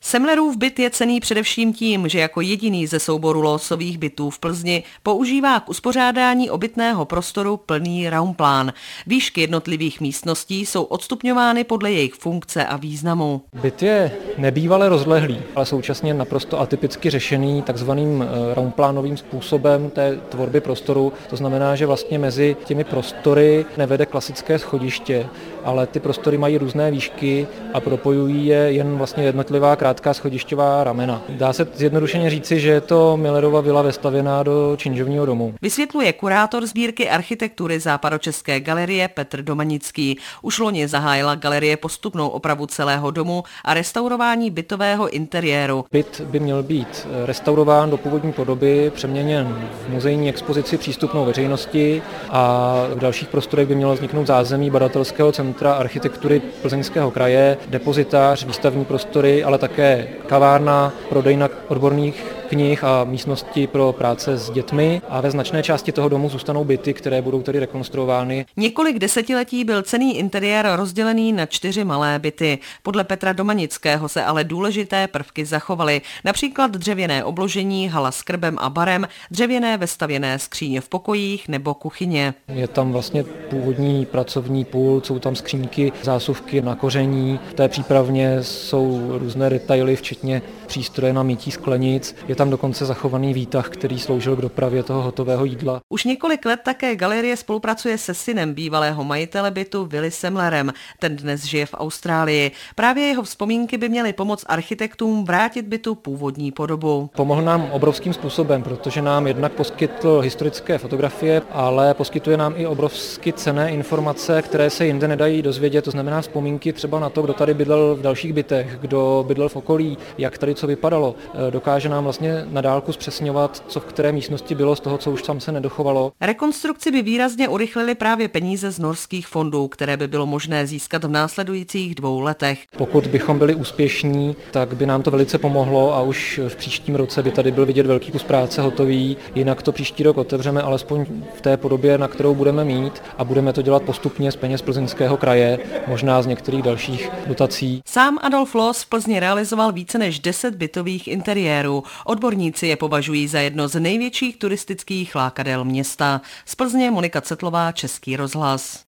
Semlerův byt je cenný především tím, že jako jediný ze souboru losových bytů v Plzni používá k uspořádání obytného prostoru plný raumplán. Výšky jednotlivých místností jsou odstupňovány podle jejich funkce a významu. Byt je nebývale rozlehlý, ale současně naprosto atypicky řešený takzvaným raumplánovým způsobem té tvorby prostoru. To znamená, že vlastně mezi těmi prostory nevede klasické schodiště, ale ty prostory mají různé výšky a propojují je jen vlastně jednotlivá krátká schodišťová ramena. Dá se zjednodušeně říci, že je to Millerova vila vestavěná do činžovního domu. Vysvětluje kurátor sbírky architektury Západočeské galerie Petr Domanický. Už loni zahájila galerie postupnou opravu celého domu a restaurování bytového interiéru. Byt by měl být restaurován do původní podoby, přeměněn v muzejní expozici přístupnou veřejnosti a v dalších prostorech by mělo vzniknout zázemí badatelského centra architektury Plzeňského kraje, depozitář, výstavní prostory, ale také kavárna, prodejna odborných knih a místnosti pro práce s dětmi a ve značné části toho domu zůstanou byty, které budou tedy rekonstruovány. Několik desetiletí byl cenný interiér rozdělený na 4 malé byty. Podle Petra Domanického se ale důležité prvky zachovaly, například dřevěné obložení, hala s krbem a barem, dřevěné vestavěné skříně v pokojích nebo kuchyně. Je tam vlastně původní pracovní pult, jsou tam skřínky, zásuvky na koření, v té přípravně jsou různé detaily, včetně přístroje na mytí sklenic. Je tam dokonce zachovaný výtah, který sloužil k dopravě toho hotového jídla. Už několik let také galerie spolupracuje se synem bývalého majitele bytu Willy Semlerem. Ten dnes žije v Austrálii. Právě jeho vzpomínky by měly pomoct architektům vrátit bytu původní podobu. Pomohl nám obrovským způsobem, protože nám jednak poskytl historické fotografie, ale poskytuje nám i obrovsky cenné informace, které se jinde nedají dozvědět. To znamená vzpomínky třeba na to, kdo tady bydlel v dalších bytech, kdo bydlel v okolí, jak tady co vypadalo. Dokáže nám vlastně na dálku zpřesňovat, co v které místnosti bylo z toho, co už tam se nedochovalo. Rekonstrukci by výrazně urychlily právě peníze z norských fondů, které by bylo možné získat v následujících 2 letech. Pokud bychom byli úspěšní, tak by nám to velice pomohlo a už v příštím roce by tady byl vidět velký kus práce hotový. Jinak to příští rok otevřeme alespoň v té podobě, na kterou budeme mít a budeme to dělat postupně z peněz Plzeňského kraje, možná z některých dalších dotací. Sám Adolf Loos v Plzni realizoval více než 10 bytových interiérů. Odborníci je považují za jedno z největších turistických lákadel města. Z Plzně Monika Cetlová, Český rozhlas.